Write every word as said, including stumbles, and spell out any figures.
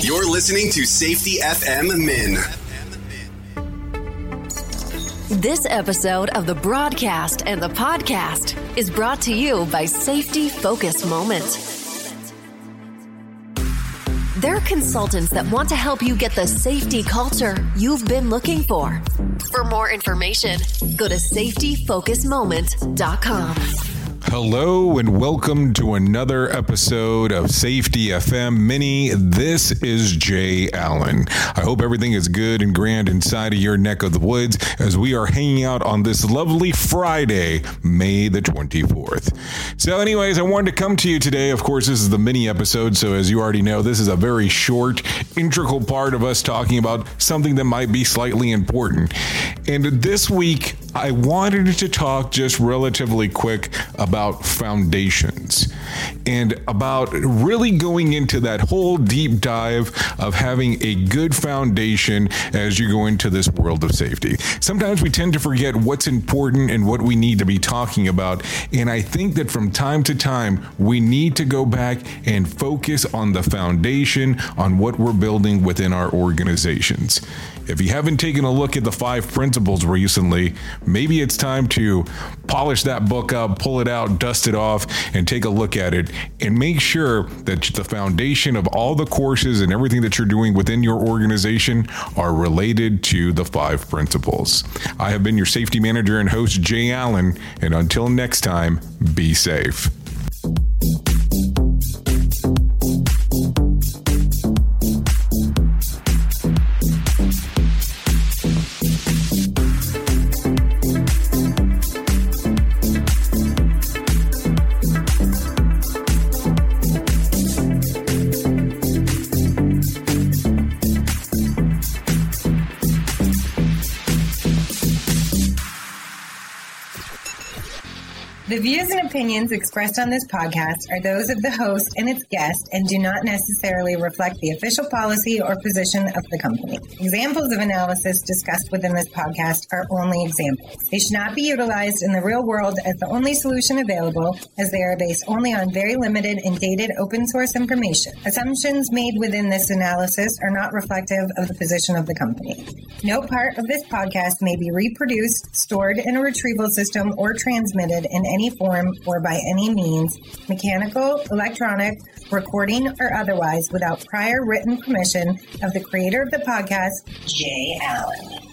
You're listening to Safety F M Min. This episode of the broadcast and the podcast is brought to you by Safety Focus Moment. They're consultants that want to help you get the safety culture you've been looking for. For more information, go to safety focus moment dot com. Hello and welcome to another episode of Safety F M Mini. This is Jay Allen. I hope everything is good and grand inside of your neck of the woods as we are hanging out on this lovely Friday, May the twenty-fourth. So anyways, I wanted to come to you today. Of course, this is the mini episode, so as you already know, this is a very short, integral part of us talking about something that might be slightly important. And this week, I wanted to talk just relatively quick about foundations and about really going into that whole deep dive of having a good foundation as you go into this world of safety. Sometimes we tend to forget what's important and what we need to be talking about. And I think that from time to time, we need to go back and focus on the foundation, on what we're building within our organizations. If you haven't taken a look at the five principles recently, maybe it's time to polish that book up, pull it out, dust it off, and take a look at it and make sure that the foundation of all the courses and everything that you're doing within your organization are related to the five principles. I have been your safety manager and host, Jay Allen, and until next time, be safe. The views and opinions expressed on this podcast are those of the host and its guest and do not necessarily reflect the official policy or position of the company. Examples of analysis discussed within this podcast are only examples. They should not be utilized in the real world as the only solution available, as they are based only on very limited and dated open source information. Assumptions made within this analysis are not reflective of the position of the company. No part of this podcast may be reproduced, stored in a retrieval system, or transmitted in any form or by any means, mechanical, electronic, recording, or otherwise, without prior written permission of the creator of the podcast, Jay Allen.